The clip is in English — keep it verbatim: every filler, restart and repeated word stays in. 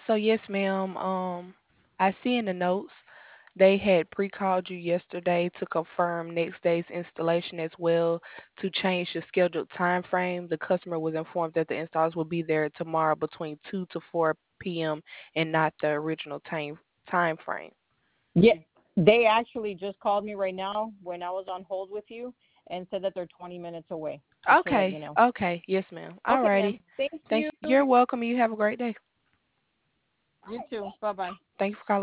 So yes, ma'am. Um, I see in the notes they had pre-called you yesterday to confirm next day's installation as well to change the scheduled time frame. The customer was informed that the installers will be there tomorrow between two to four p m and not the original time time frame. Yeah, they actually just called me right now when I was on hold with you and said that they're twenty minutes away, just to let Okay, you know. okay, yes, ma'am. Okay, then. Alrighty. Thank Thank you. you're welcome. You have a great day. You too. Bye bye. Thank you for calling.